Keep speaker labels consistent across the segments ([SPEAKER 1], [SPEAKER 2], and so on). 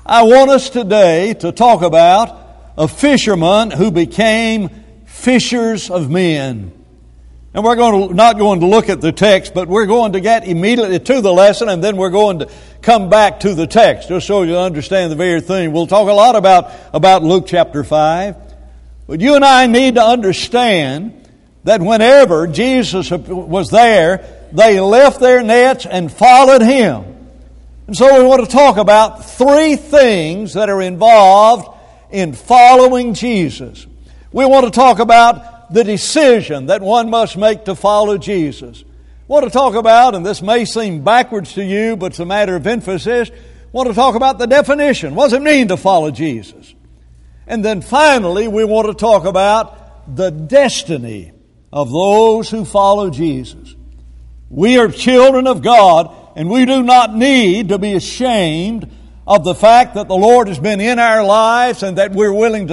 [SPEAKER 1] I want us today to talk about a fisherman who became fishers of men. And we're not going to look at the text, but we're going to get immediately to the lesson, and then we're going to come back to the text, just so you understand the very thing. We'll talk a lot about Luke chapter 5. But you and I need to understand that whenever Jesus was there, they left their nets and followed Him. And so we want to talk about three things that are involved in following Jesus. We want to talk about the decision that one must make to follow Jesus. We want to talk about, and this may seem backwards to you, but it's a matter of emphasis, we want to talk about the definition. What does it mean to follow Jesus? And then finally, we want to talk about the destiny of those who follow Jesus. We are children of God, and we do not need to be ashamed of the fact that the Lord has been in our lives and that we're willing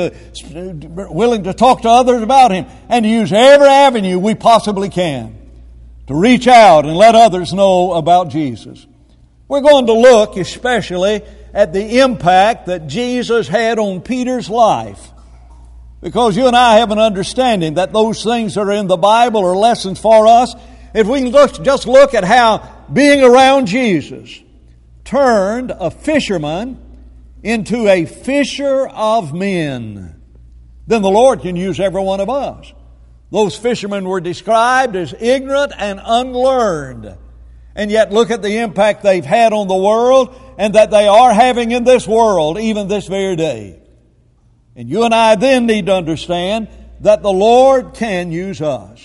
[SPEAKER 1] to talk to others about Him and to use every avenue we possibly can to reach out and let others know about Jesus. We're going to look especially at the impact that Jesus had on Peter's life, because you and I have an understanding that those things that are in the Bible are lessons for us. If we can just look at how being around Jesus turned a fisherman into a fisher of men, then the Lord can use every one of us. Those fishermen were described as ignorant and unlearned. And yet look at the impact they've had on the world and that they are having in this world even this very day. And you and I then need to understand that the Lord can use us.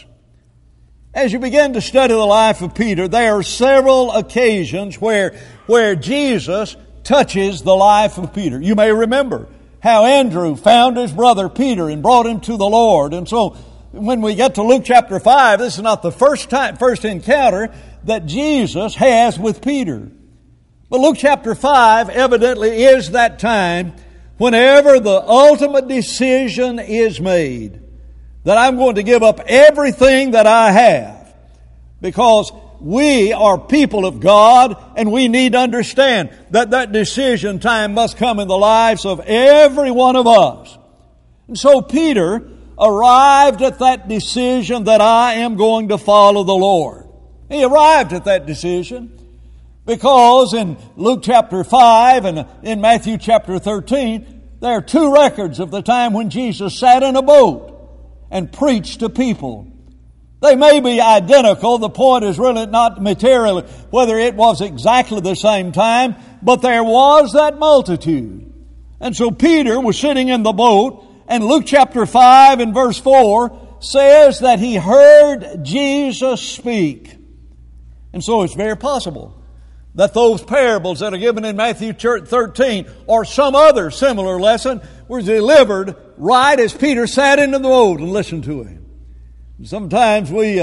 [SPEAKER 1] As you begin to study the life of Peter, there are several occasions where Jesus touches the life of Peter. You may remember how Andrew found his brother Peter and brought him to the Lord. And so when we get to Luke chapter 5, this is not the first encounter that Jesus has with Peter. But Luke chapter 5 evidently is that time whenever the ultimate decision is made that I'm going to give up everything that I have, because we are people of God and we need to understand that decision time must come in the lives of every one of us. And so Peter arrived at that decision that I am going to follow the Lord. He arrived at that decision because in Luke chapter 5 and in Matthew chapter 13, there are two records of the time when Jesus sat in a boat and preached to people. They may be identical. The point is really not material whether it was exactly the same time, but there was that multitude. And so Peter was sitting in the boat, and Luke chapter 5 and verse 4 says that he heard Jesus speak. And so it's very possible that those parables that are given in Matthew 13 or some other similar lesson were delivered right as Peter sat in the boat and listened to him. Sometimes we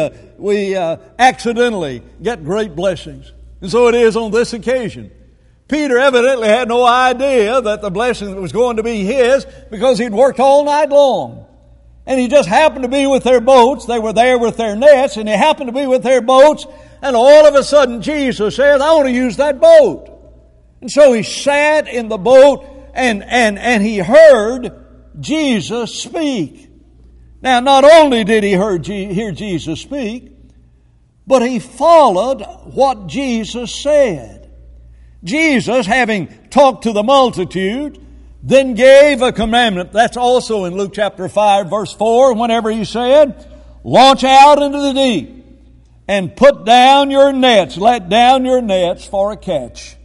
[SPEAKER 1] accidentally get great blessings. And so it is on this occasion. Peter evidently had no idea that the blessing was going to be his because he'd worked all night long. And he just happened to be with their boats. They were there with their nets, and he happened to be with their boats. And all of a sudden Jesus says, I want to use that boat. And so he sat in the boat and he heard Jesus speak. Now, not only did he hear Jesus speak, but he followed what Jesus said. Jesus, having talked to the multitude, then gave a commandment. That's also in Luke chapter 5, verse 4, whenever he said, launch out into the deep and put down your nets, let down your nets for a catch.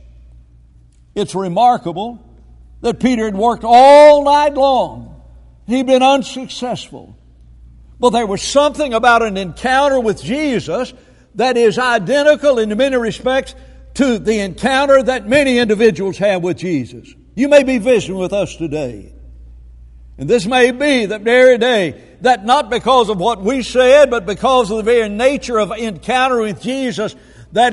[SPEAKER 1] It's remarkable that Peter had worked all night long. He'd been unsuccessful. But there was something about an encounter with Jesus that is identical in many respects to the encounter that many individuals have with Jesus. You may be visiting with us today. And this may be the very day that not because of what we said, but because of the very nature of encounter with Jesus that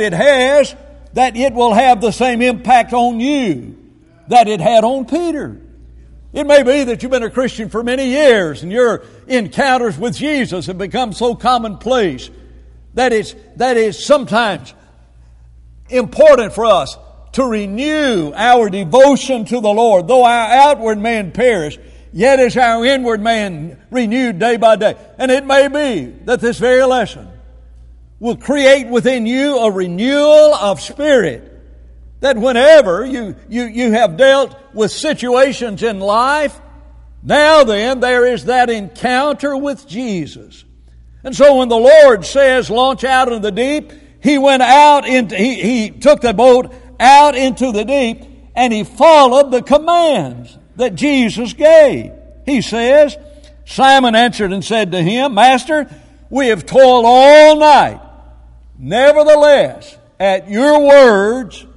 [SPEAKER 1] it will have the same impact on you that it had on Peter. It may be that you've been a Christian for many years and your encounters with Jesus have become so commonplace that it's sometimes important for us to renew our devotion to the Lord. Though our outward man perish, yet is our inward man renewed day by day. And it may be that this very lesson will create within you a renewal of spirit, that whenever you have dealt with situations in life, now then there is that encounter with Jesus. And so when the Lord says, launch out into the deep, He went out into, He took the boat out into the deep, and He followed the commands that Jesus gave. He says, Simon answered and said to Him, Master, we have toiled all night. Nevertheless, at your words,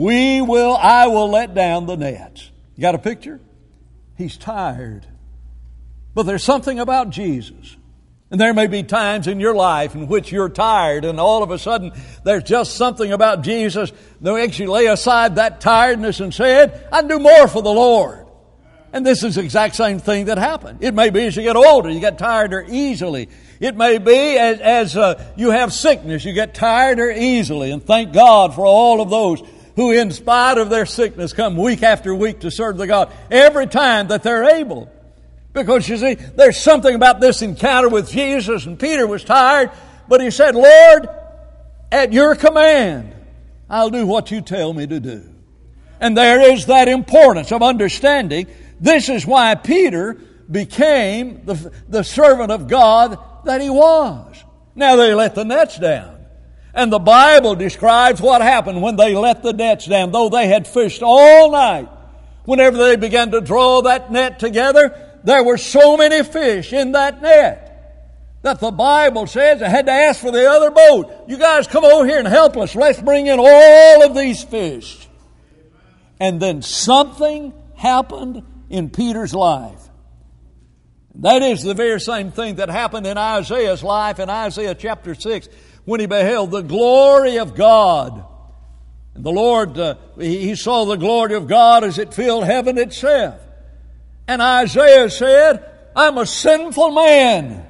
[SPEAKER 1] I will let down the nets. You got a picture? He's tired. But there's something about Jesus. And there may be times in your life in which you're tired, and all of a sudden there's just something about Jesus that makes you lay aside that tiredness and say, I'd do more for the Lord. And this is the exact same thing that happened. It may be as you get older, you get tireder easily. It may be as you have sickness, you get tireder easily. And thank God for all of those who in spite of their sickness come week after week to serve the God every time that they're able. Because you see, there's something about this encounter with Jesus, and Peter was tired, but he said, Lord, at your command, I'll do what you tell me to do. And there is that importance of understanding. This is why Peter became the servant of God that he was. Now they let the nets down. And the Bible describes what happened when they let the nets down. Though they had fished all night, whenever they began to draw that net together, there were so many fish in that net that the Bible says they had to ask for the other boat. You guys come over here and help us. Let's bring in all of these fish. And then something happened in Peter's life. That is the very same thing that happened in Isaiah's life in Isaiah chapter 6 when he beheld the glory of God. And the Lord, he saw the glory of God as it filled heaven itself. And Isaiah said, I'm a sinful man.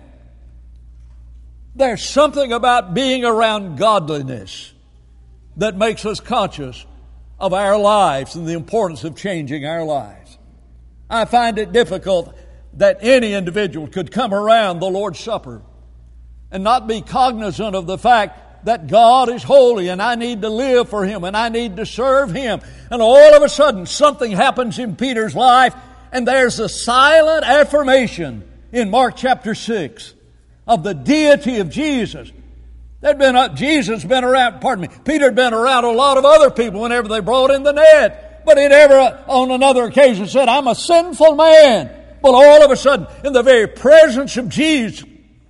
[SPEAKER 1] There's something about being around godliness that makes us conscious of our lives and the importance of changing our lives. I find it difficult that any individual could come around the Lord's Supper and not be cognizant of the fact that God is holy and I need to live for Him and I need to serve Him. And all of a sudden something happens in Peter's life, and there's a silent affirmation in Mark chapter 6 of the deity of Jesus. Peter had been around a lot of other people whenever they brought in the net. But he never on another occasion said, I'm a sinful man. But all of a sudden, in the very presence of Jesus,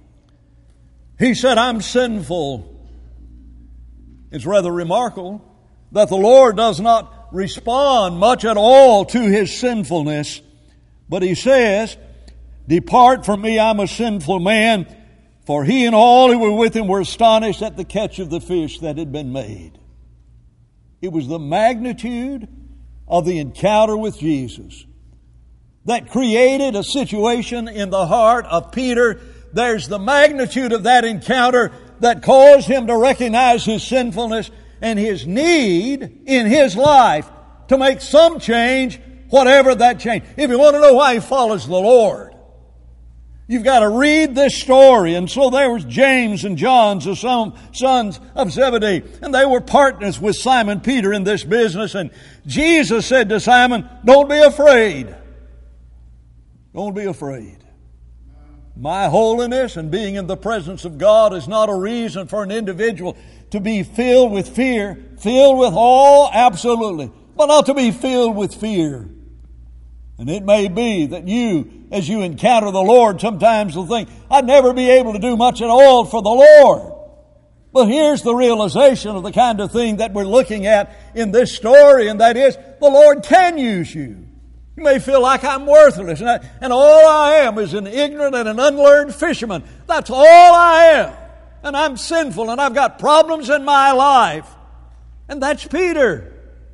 [SPEAKER 1] he said, I'm sinful. It's rather remarkable that the Lord does not respond much at all to his sinfulness. But he says, depart from me, I'm a sinful man. For he and all who were with him were astonished at the catch of the fish that had been made. It was the magnitude of the encounter with Jesus that created a situation in the heart of Peter. There's the magnitude of that encounter that caused him to recognize his sinfulness and his need in his life to make some change, whatever that change. If you want to know why he follows the Lord, you've got to read this story. And so there was James and John, the sons of Zebedee, and they were partners with Simon Peter in this business. And Jesus said to Simon, don't be afraid. Don't be afraid. My holiness and being in the presence of God is not a reason for an individual to be filled with fear, filled with awe, absolutely, but not to be filled with fear. And it may be that you, as you encounter the Lord, sometimes will think, I'd never be able to do much at all for the Lord. But here's the realization of the kind of thing that we're looking at in this story, and that is, the Lord can use you. You may feel like I'm worthless, and all I am is an ignorant and an unlearned fisherman. That's all I am. And I'm sinful, and I've got problems in my life. And that's Peter.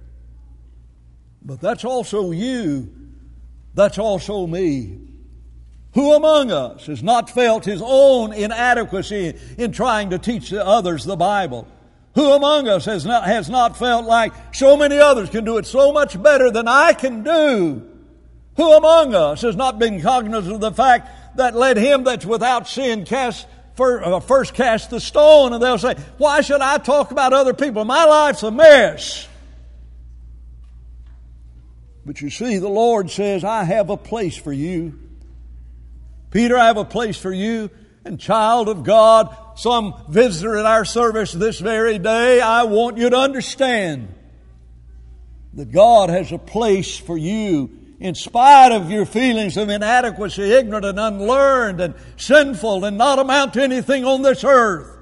[SPEAKER 1] But that's also you. That's also me. Who among us has not felt his own inadequacy in trying to teach the others the Bible? Who among us has not felt like so many others can do it so much better than I can do? Who among us has not been cognizant of the fact that let him that's without sin first cast the stone? And they'll say, why should I talk about other people? My life's a mess. But you see, the Lord says, I have a place for you. Peter, I have a place for you. And child of God, some visitor at our service this very day, I want you to understand that God has a place for you in spite of your feelings of inadequacy, ignorant and unlearned and sinful and not amount to anything on this earth.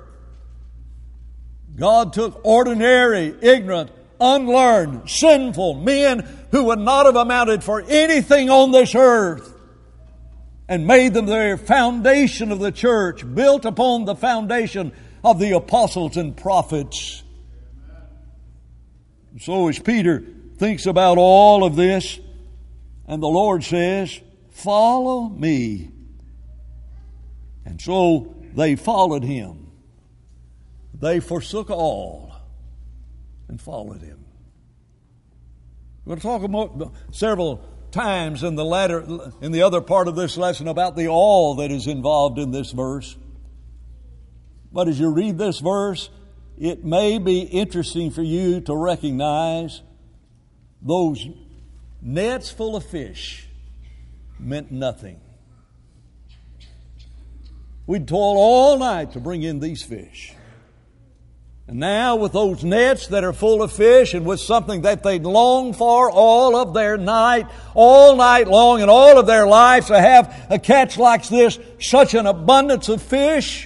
[SPEAKER 1] God took ordinary, ignorant, unlearned, sinful men who would not have amounted for anything on this earth and made them their foundation of the church, built upon the foundation of the apostles and prophets. So as Peter thinks about all of this, and the Lord says, follow me. And so they followed him. They forsook all and followed him. We're going to talk about several times in the other part of this lesson about the all that is involved in this verse. But as you read this verse, it may be interesting for you to recognize those nets full of fish meant nothing. We'd toil all night to bring in these fish. And now with those nets that are full of fish and with something that they'd longed for all of their night, all night long and all of their lives to have a catch like this, such an abundance of fish.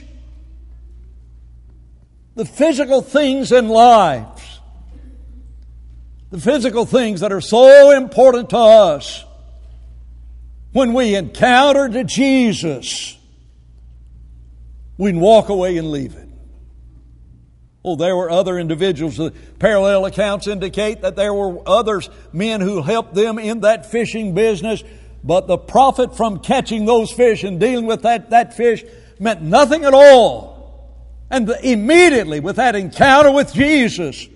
[SPEAKER 1] The physical things in life, the physical things that are so important to us, when we encounter Jesus, we can walk away and leave it. Oh, there were other individuals. The parallel accounts indicate that there were others, men who helped them in that fishing business. But the profit from catching those fish and dealing with that fish meant nothing at all. And immediately with that encounter with Jesus,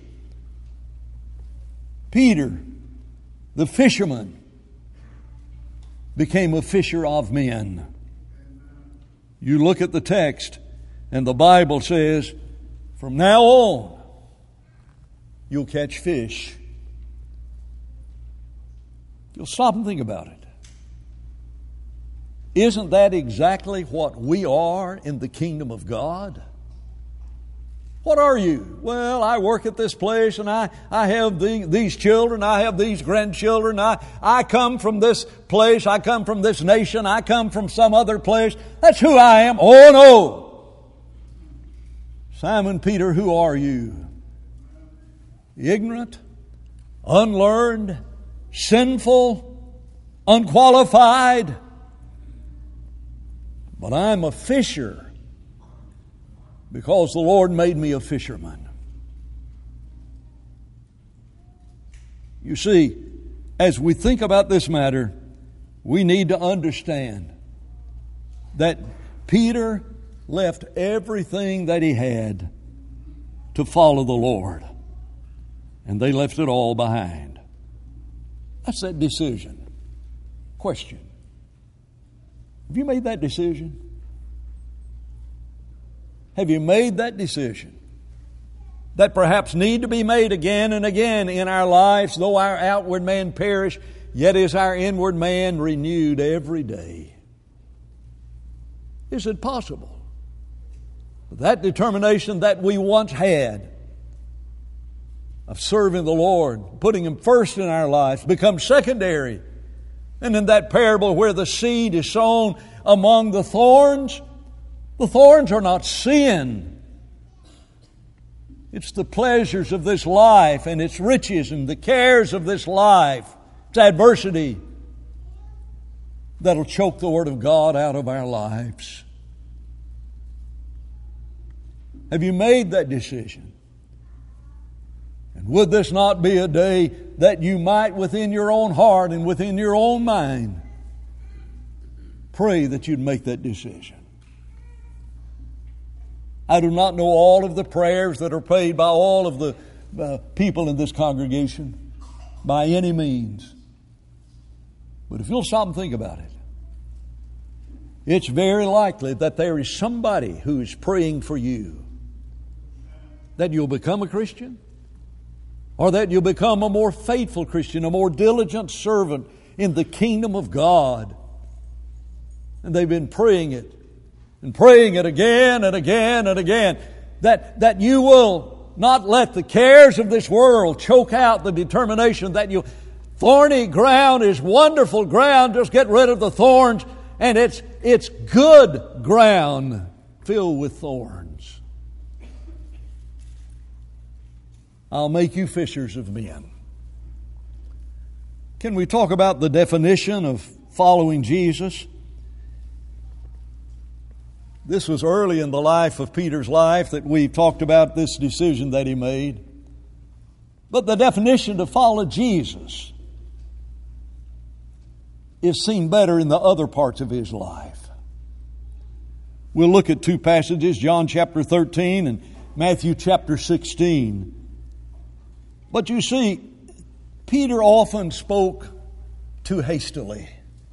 [SPEAKER 1] Peter, the fisherman, became a fisher of men. You look at the text and the Bible says, from now on, you'll catch fish. You'll stop and think about it. Isn't that exactly what we are in the kingdom of God? What are you? Well, I work at this place and I have these children, I have these grandchildren, I come from this place, I come from this nation, I come from some other place. That's who I am. Oh no! Simon Peter, who are you? Ignorant, unlearned, sinful, unqualified. But I'm a fisher because the Lord made me a fisherman. You see, as we think about this matter, we need to understand that Peter left everything that he had to follow the Lord. And they left it all behind. That's that decision. Question. Have you made that decision? Have you made that decision? That perhaps need to be made again and again in our lives. Though our outward man perish, yet is our inward man renewed every day. Is it possible? That determination that we once had of serving the Lord, putting Him first in our lives, becomes secondary. And in that parable where the seed is sown among the thorns are not sin. It's the pleasures of this life and its riches and the cares of this life. It's adversity that'll choke the Word of God out of our lives. Have you made that decision? And would this not be a day that you might within your own heart and within your own mind pray that you'd make that decision? I do not know all of the prayers that are prayed by all of the people in this congregation by any means. But if you'll stop and think about it, it's very likely that there is somebody who is praying for you that you'll become a Christian, or that you'll become a more faithful Christian, a more diligent servant in the kingdom of God. And they've been praying it again and again and again, that you will not let the cares of this world choke out the determination that thorny ground is wonderful ground, just get rid of the thorns, and it's good ground filled with thorns. I'll make you fishers of men. Can we talk about the definition of following Jesus? This was early in the life of Peter's life that we talked about this decision that he made. But the definition to follow Jesus is seen better in the other parts of his life. We'll look at two passages, John chapter 13 and Matthew chapter 16. But you see, Peter often spoke too hastily.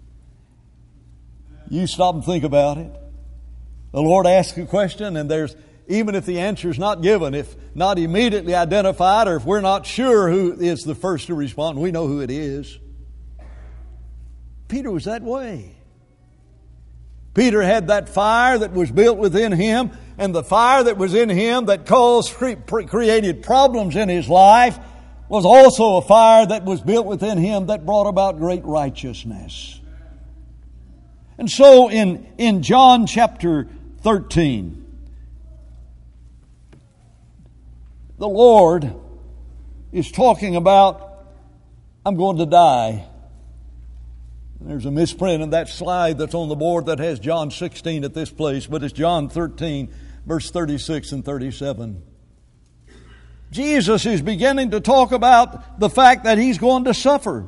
[SPEAKER 1] You stop and think about it. The Lord asks a question, and even if the answer is not given, if not immediately identified, or if we're not sure who is the first to respond, we know who it is. Peter was that way. Peter had that fire that was built within him, and the fire that was in him that created problems in his life was also a fire that was built within him that brought about great righteousness. And so in John chapter 13, the Lord is talking about, I'm going to die. There's a misprint in that slide that's on the board that has John 16 at this place, but it's John 13, verse 36 and 37. Jesus is beginning to talk about the fact that He's going to suffer.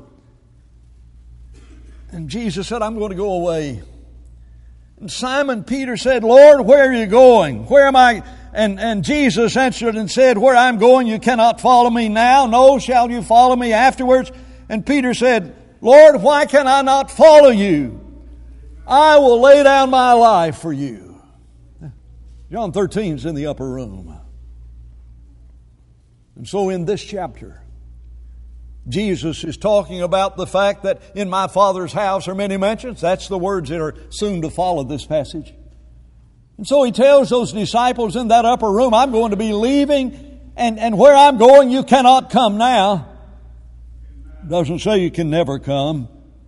[SPEAKER 1] And Jesus said, I'm going to go away. And Simon Peter said, Lord, where are you going? Where am I? And Jesus answered and said, where I'm going, you cannot follow me now. No, shall you follow me afterwards? And Peter said, Lord, why can I not follow you? I will lay down my life for you. John 13 is in the upper room. And so in this chapter, Jesus is talking about the fact that in my Father's house are many mansions. That's the words that are soon to follow this passage. And so He tells those disciples in that upper room, I'm going to be leaving, and where I'm going you cannot come now. Doesn't say you can never come.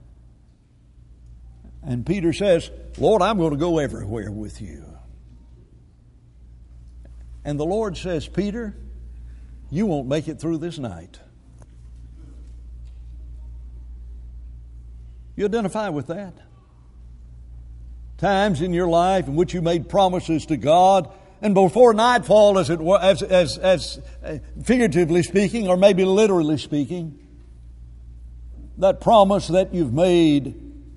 [SPEAKER 1] And Peter says, Lord, I'm going to go everywhere with you. And the Lord says, Peter, you won't make it through this night. You identify with that? Times in your life in which you made promises to God, and before nightfall, as it were, as figuratively speaking, or maybe literally speaking, that promise that you've made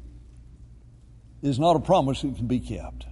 [SPEAKER 1] is not a promise that can be kept.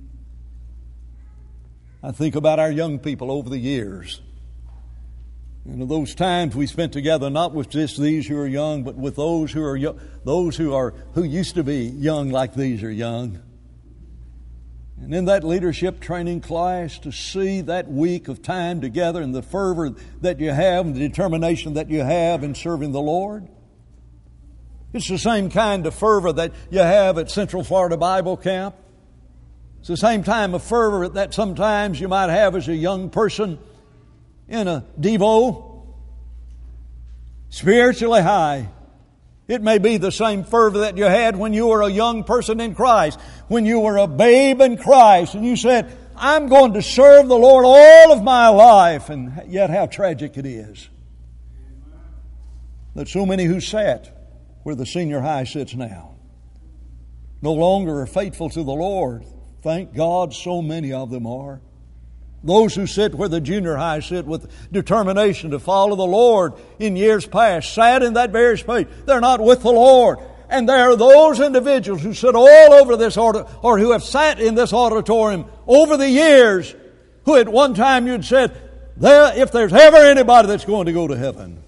[SPEAKER 1] I think about our young people over the years. And those times we spent together, not with just these who are young, but with those who are who used to be young like these are young. And in that leadership training class, to see that week of time together and the fervor that you have and the determination that you have in serving the Lord. It's the same kind of fervor that you have at Central Florida Bible Camp. It's the same time of fervor that sometimes you might have as a young person in a Devo. Spiritually high. It may be the same fervor that you had when you were a young person in Christ, when you were a babe in Christ, and you said, I'm going to serve the Lord all of my life. And yet how tragic it is that so many who sat where the senior high sits now no longer are faithful to the Lord. Thank God so many of them are. Those who sit where the junior high sit with determination to follow the Lord in years past, sat in that very space. They're not with the Lord. And there are those individuals who sit all over this or who have sat in this auditorium over the years who at one time you'd said, if there's ever anybody that's going to go to heaven.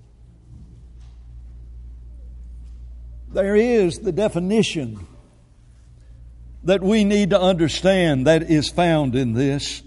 [SPEAKER 1] There is the definition that we need to understand that is found in this.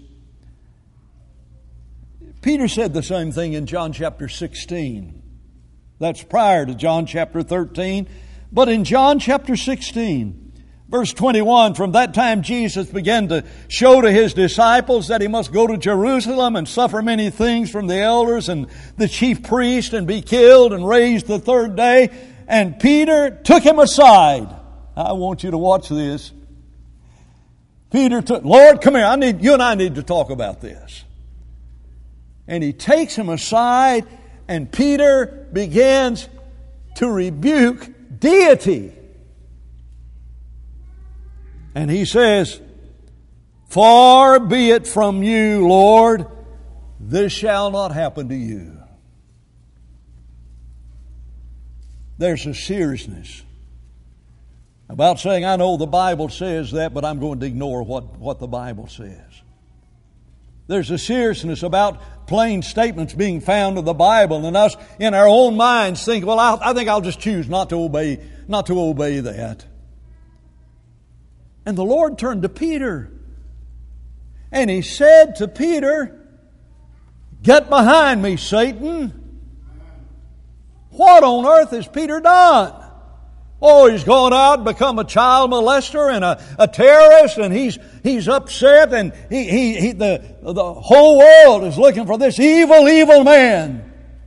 [SPEAKER 1] Peter said the same thing in John chapter 16. That's prior to John chapter 13. But in John chapter 16, verse 21, from that time Jesus began to show to His disciples that He must go to Jerusalem and suffer many things from the elders and the chief priests and be killed and raised the third day. And Peter took Him aside. I want you to watch this. Peter took, Lord, come here. You and I need to talk about this. And He takes Him aside, and Peter begins to rebuke deity. And he says, "Far be it from you, Lord, this shall not happen to you." There's a seriousness about saying, I know the Bible says that, but I'm going to ignore what the Bible says. There's a seriousness about plain statements being found in the Bible, and us in our own minds think, well, I think I'll just choose not to obey that. And the Lord turned to Peter, and He said to Peter, "Get behind me, Satan." What on earth has Peter done? Oh, he's gone out and become a child molester and a terrorist, and he's upset, and the whole world is looking for this evil man.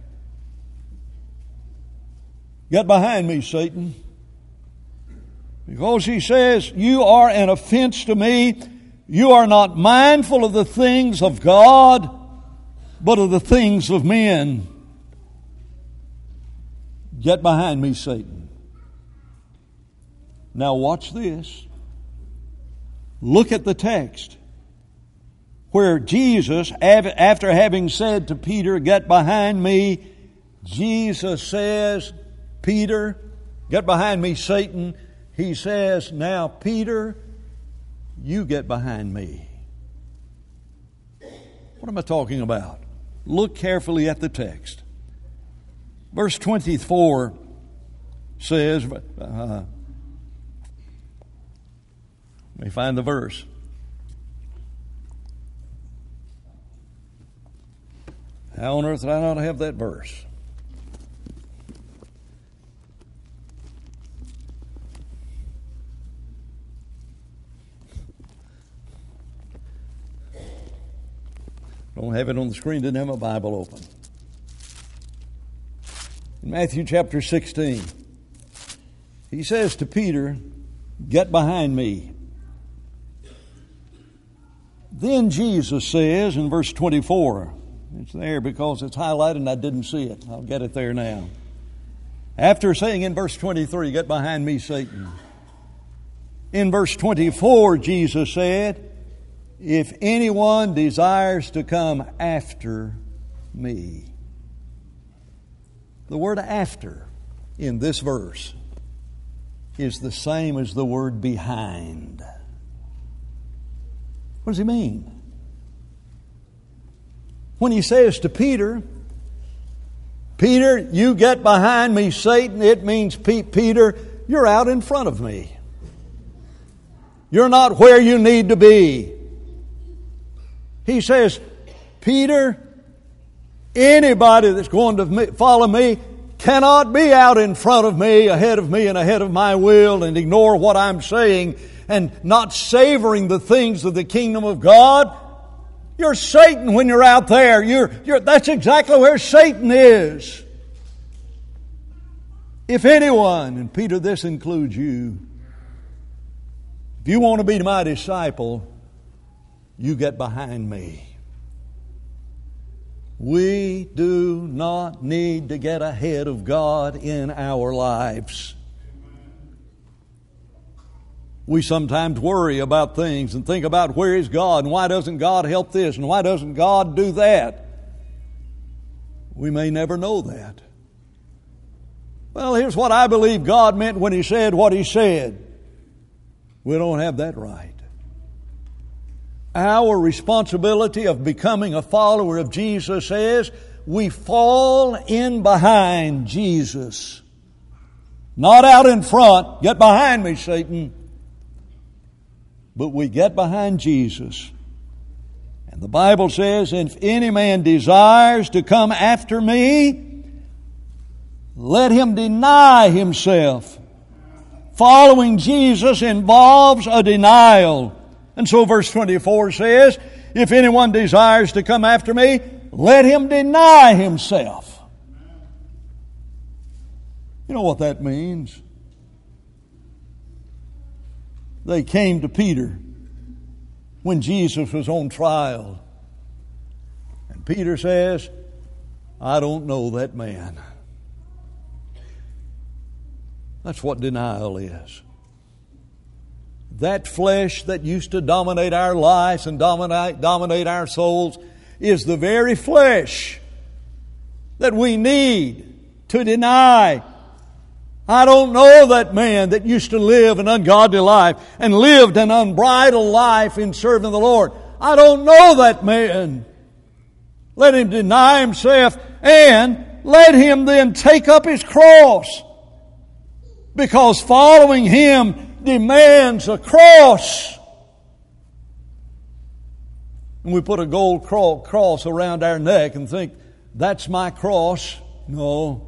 [SPEAKER 1] Get behind me, Satan. Because he says, you are an offense to me. You are not mindful of the things of God, but of the things of men. Get behind me, Satan. Now watch this. Look at the text where Jesus, after having said to Peter, "Get behind me," Jesus says, "Peter, get behind me, Satan." He says, "Now, Peter, you get behind me." What am I talking about? Look carefully at the text. Verse 24 says, let me find the verse. How on earth did I not have that verse? Don't have it on the screen, didn't have my Bible open. In Matthew chapter 16, He says to Peter, "Get behind me." Then Jesus says in verse 24, it's there because it's highlighted and I didn't see it. I'll get it there now. After saying in verse 23, "Get behind me, Satan," in verse 24, Jesus said, "If anyone desires to come after me." The word "after" in this verse is the same as the word "behind." What does He mean? When He says to Peter, "Peter, you get behind me, Satan," it means, Peter, you're out in front of me. You're not where you need to be. He says, "Peter, anybody that's going to follow me cannot be out in front of me, ahead of my will, and ignore what I'm saying and not savoring the things of the kingdom of God. You're Satan when you're out there. That's exactly where Satan is. If anyone," and Peter, this includes you, "if you want to be my disciple, you get behind me." We do not need to get ahead of God in our lives. We sometimes worry about things and think about where is God and why doesn't God help this and why doesn't God do that. We may never know that. Well, here's what I believe God meant when He said what He said. We don't have that right. Our responsibility of becoming a follower of Jesus is we fall in behind Jesus. Not out in front, get behind me, Satan. But we get behind Jesus. And the Bible says, if any man desires to come after me, let him deny himself. Following Jesus involves a denial. And so verse 24 says, if anyone desires to come after me, let him deny himself. You know what that means? They came to Peter when Jesus was on trial. And Peter says, I don't know that man. That's what denial is. That flesh that used to dominate our lives and dominate our souls is the very flesh that we need to deny. I don't know that man that used to live an ungodly life and lived an unbridled life in serving the Lord. I don't know that man. Let him deny himself and let him then take up his cross. Because following him demands a cross. And we put a gold cross around our neck and think, that's my cross. No.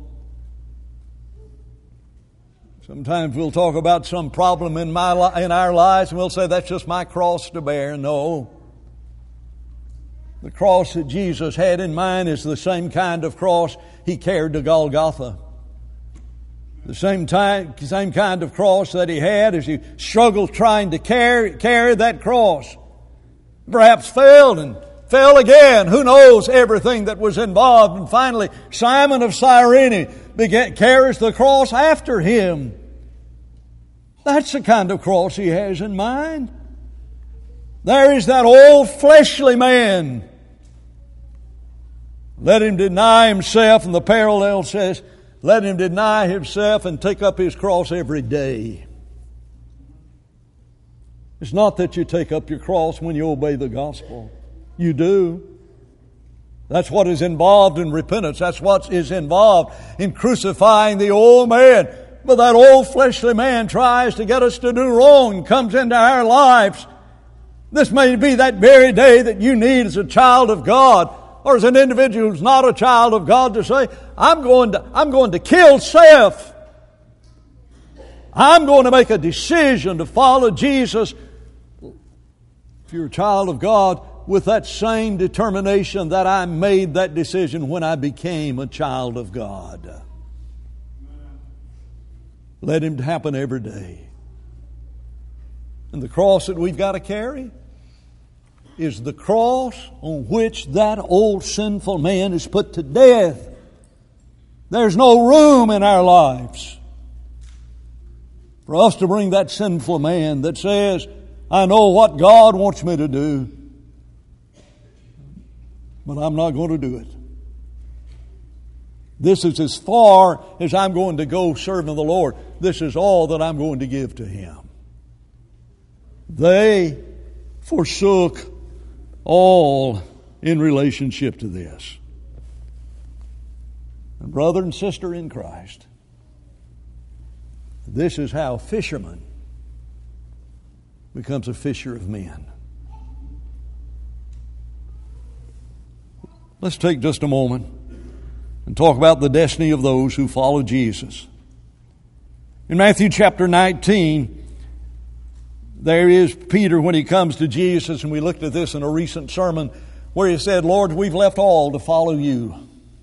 [SPEAKER 1] Sometimes we'll talk about some problem in our lives and we'll say, that's just my cross to bear. No. The cross that Jesus had in mind is the same kind of cross He carried to Golgotha. The same kind of cross that He had as He struggled trying to carry that cross. Perhaps failed and fell again. Who knows everything that was involved. And finally, Simon of Cyrene carries the cross after him. That's the kind of cross he has in mind. There is that old fleshly man. Let him deny himself, and the parallel says, let him deny himself and take up his cross every day. It's not that you take up your cross when you obey the gospel. You do. That's what is involved in repentance. That's what is involved in crucifying the old man. But that old fleshly man tries to get us to do wrong and comes into our lives. This may be that very day that you need as a child of God or as an individual who's not a child of God to say, I'm going to kill self. I'm going to make a decision to follow Jesus. If you're a child of God, with that same determination that I made that decision when I became a child of God. Let Him happen every day. And the cross that we've got to carry is the cross on which that old sinful man is put to death. There's no room in our lives for us to bring that sinful man that says, I know what God wants me to do, but I'm not going to do it. This is as far as I'm going to go serving the Lord. This is all that I'm going to give to Him. They forsook all in relationship to this. And brother and sister in Christ, this is how a fisherman becomes a fisher of men. Let's take just a moment and talk about the destiny of those who follow Jesus. In Matthew chapter 19, there is Peter when he comes to Jesus, and we looked at this in a recent sermon, where he said, Lord, we've left all to follow you.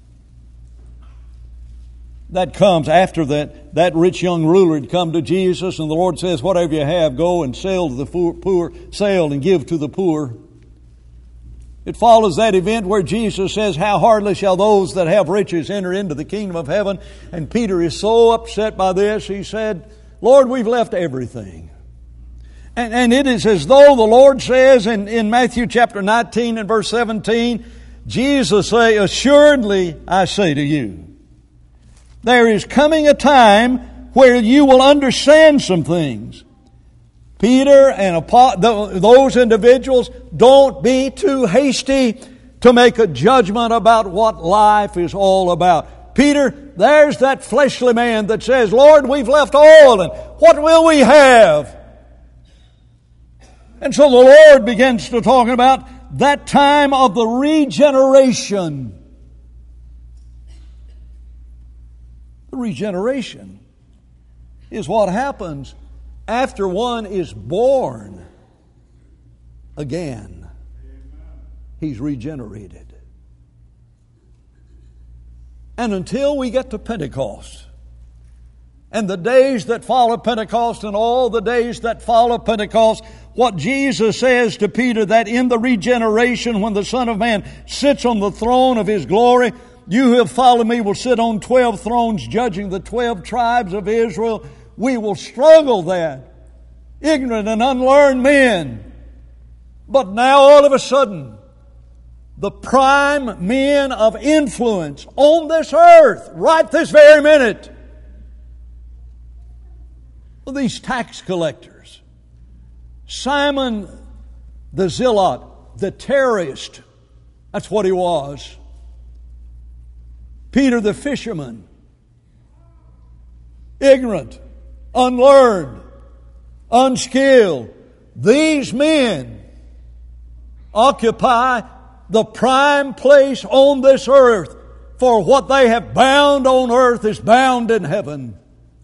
[SPEAKER 1] That comes after that rich young ruler had come to Jesus, and the Lord says, whatever you have, go and sell to the poor, sell and give to the poor. It follows that event where Jesus says, how hardly shall those that have riches enter into the kingdom of heaven. And Peter is so upset by this, he said, Lord, we've left everything. And it is as though the Lord says in Matthew chapter 19 and verse 17, Jesus say, assuredly I say to you, there is coming a time where you will understand some things. Peter and those individuals, don't be too hasty to make a judgment about what life is all about. Peter, there's that fleshly man that says, Lord, we've left all, and what will we have? And so the Lord begins to talk about that time of the regeneration. The regeneration is what happens after one is born again. He's regenerated. And until we get to Pentecost, and the days that follow Pentecost and all the days that follow Pentecost, what Jesus says to Peter, that in the regeneration, when the Son of Man sits on the throne of His glory, you who have followed me will sit on 12 thrones judging the 12 tribes of Israel. We will struggle that. Ignorant and unlearned men. But now all of a sudden, the prime men of influence on this earth, right this very minute, well, these tax collectors, Simon the Zealot, the terrorist, that's what he was. Peter the fisherman, ignorant, unlearned, unskilled. These men occupy the prime place on this earth, for what they have bound on earth is bound in heaven.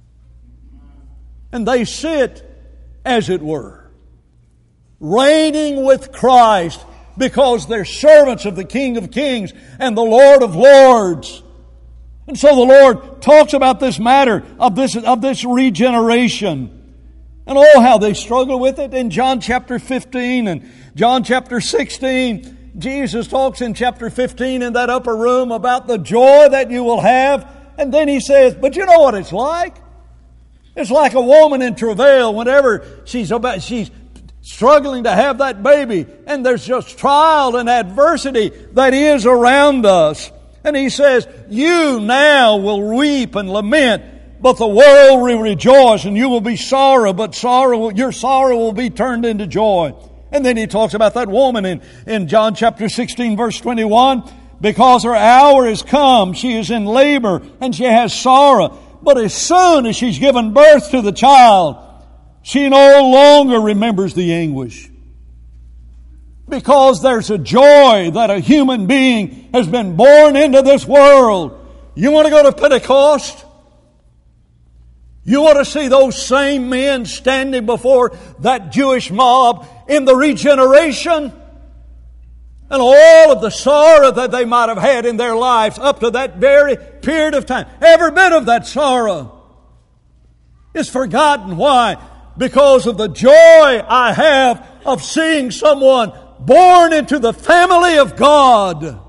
[SPEAKER 1] And they sit, as it were, reigning with Christ, because they're servants of the King of Kings and the Lord of Lords. And so the Lord talks about this matter of this regeneration. And oh, how they struggle with it. In John chapter 15 and John chapter 16, Jesus talks in chapter 15 in that upper room about the joy that you will have. And then He says, but you know what it's like? It's like a woman in travail whenever she's struggling to have that baby. And there's just trial and adversity that is around us. And He says, you now will weep and lament, but the world will rejoice, and you will be sorrow, but your sorrow will be turned into joy. And then He talks about that woman in John chapter 16 verse 21, because her hour is come, she is in labor and she has sorrow. But as soon as she's given birth to the child, she no longer remembers the anguish. Because there's a joy that a human being has been born into this world. You want to go to Pentecost? You want to see those same men standing before that Jewish mob in the regeneration? And all of the sorrow that they might have had in their lives up to that very period of time. Every bit of that sorrow is forgotten. Why? Because of the joy I have of seeing someone born into the family of God.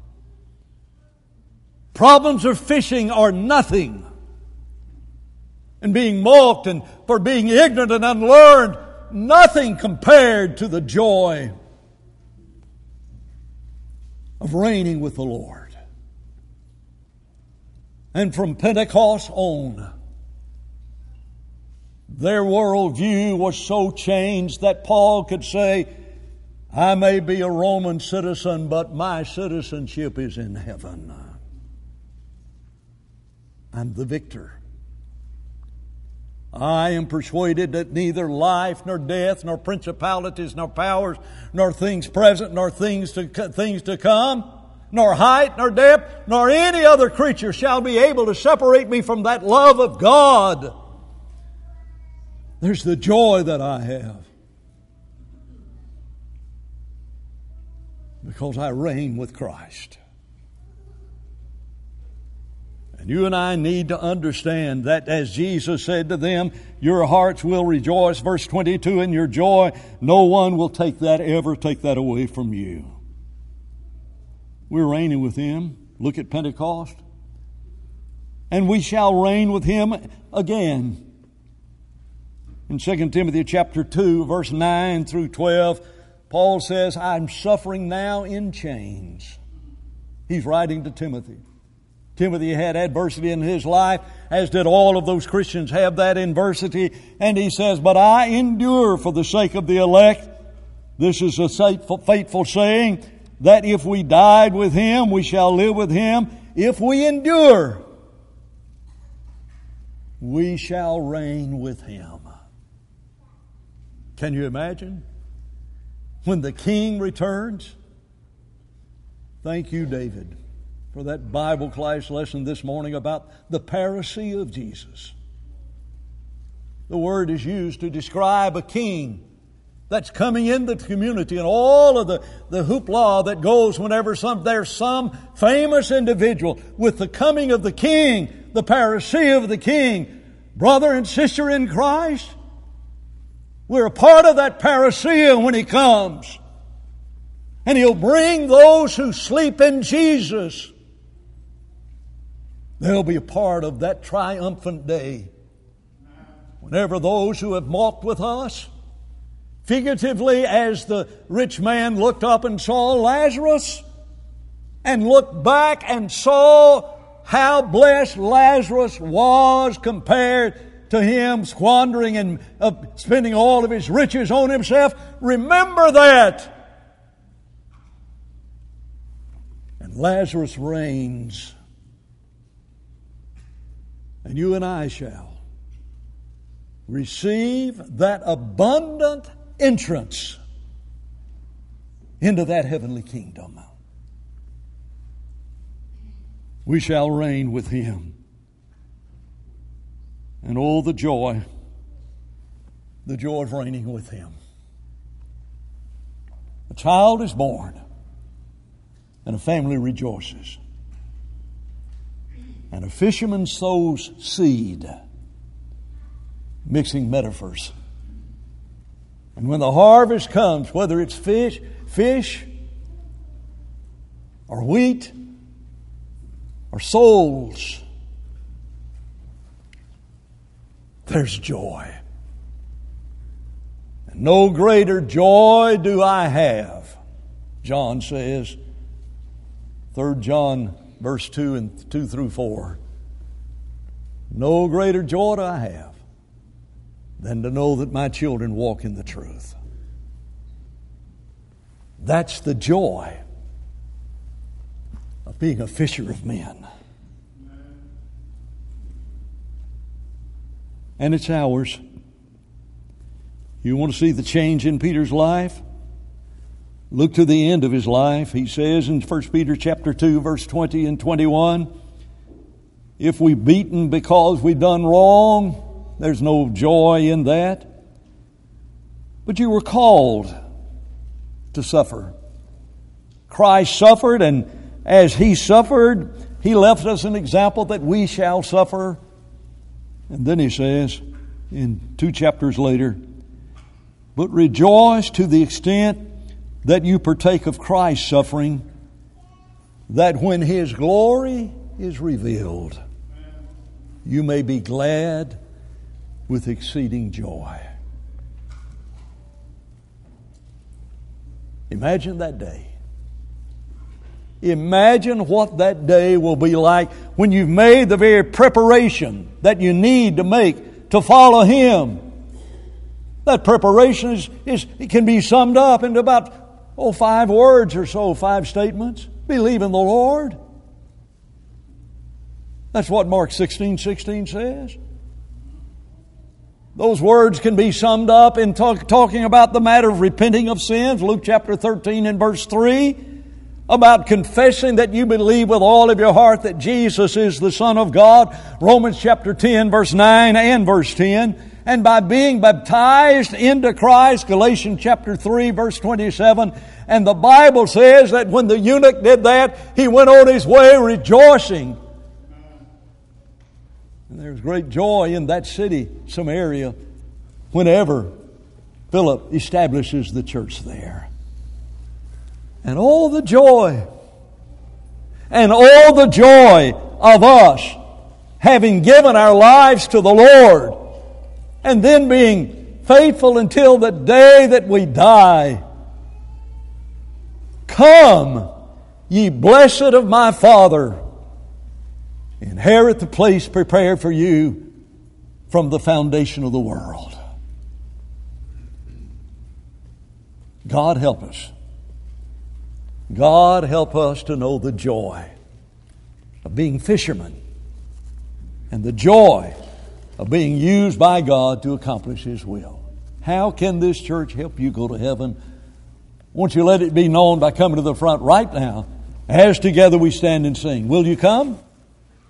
[SPEAKER 1] Problems of fishing are nothing. And being mocked and for being ignorant and unlearned, nothing compared to the joy of reigning with the Lord. And from Pentecost on, their worldview was so changed that Paul could say, I may be a Roman citizen, but my citizenship is in heaven. I'm the victor. I am persuaded that neither life, nor death, nor principalities, nor powers, nor things present, nor things to come, nor height, nor depth, nor any other creature shall be able to separate me from that love of God. There's the joy that I have, because I reign with Christ. And you and I need to understand that, as Jesus said to them, your hearts will rejoice. Verse 22, and your joy, no one will ever take that away from you. We're reigning with Him. Look at Pentecost. And we shall reign with Him again. In 2 Timothy chapter 2, verse 9 through 12, Paul says, I'm suffering now in chains. He's writing to Timothy. Timothy had adversity in his life, as did all of those Christians have that adversity. And he says, but I endure for the sake of the elect. This is a faithful saying, that if we died with Him, we shall live with Him. If we endure, we shall reign with Him. Can you imagine? When the King returns. Thank you, David, for that Bible class lesson this morning about the parousia of Jesus. The word is used to describe a king that's coming into the community, and all of the hoopla that goes whenever there's some famous individual with the coming of the king, the parousia of the king. Brother and sister in Christ, we're a part of that parousia when He comes. And He'll bring those who sleep in Jesus. They'll be a part of that triumphant day. Whenever those who have walked with us, figuratively as the rich man looked up and saw Lazarus, and looked back and saw how blessed Lazarus was compared to him squandering and spending all of his riches on himself. Remember that. And Lazarus reigns. And you and I shall receive that abundant entrance into that heavenly kingdom. We shall reign with Him. And oh, the joy of reigning with Him. A child is born, and a family rejoices. And a fisherman sows seed, mixing metaphors. And when the harvest comes, whether it's fish, or wheat, or souls, there's joy. And no greater joy do I have, John says, 3 John verse 2 and 2 through 4. No greater joy do I have than to know that my children walk in the truth. That's the joy of being a fisher of men. And it's ours. You want to see the change in Peter's life? Look to the end of his life. He says in 1 Peter chapter 2, verse 20 and 21, if we're beaten because we've done wrong, there's no joy in that. But you were called to suffer. Christ suffered, and as He suffered, He left us an example that we shall suffer. And then He says, in 2 chapters later, but rejoice to the extent that you partake of Christ's suffering, that when His glory is revealed, you may be glad with exceeding joy. Imagine that day. Imagine what that day will be like when you've made the very preparation that you need to make to follow Him. That preparation it can be summed up into about 5 words or so, 5 statements. Believe in the Lord. That's what Mark 16:16 says. Those words can be summed up in talking about the matter of repenting of sins. Luke chapter 13 and verse 3. About confessing that you believe with all of your heart that Jesus is the Son of God. Romans chapter 10 verse 9 and verse 10. And by being baptized into Christ, Galatians chapter 3 verse 27. And the Bible says that when the eunuch did that, he went on his way rejoicing. And there's great joy in that city, Samaria, whenever Philip establishes the church there. And all the joy of us having given our lives to the Lord and then being faithful until the day that we die. Come, ye blessed of my Father, inherit the place prepared for you from the foundation of the world. God help us. God help us to know the joy of being fishermen and the joy of being used by God to accomplish His will. How can this church help you go to heaven? Won't you let it be known by coming to the front right now as together we stand and sing. Will you come?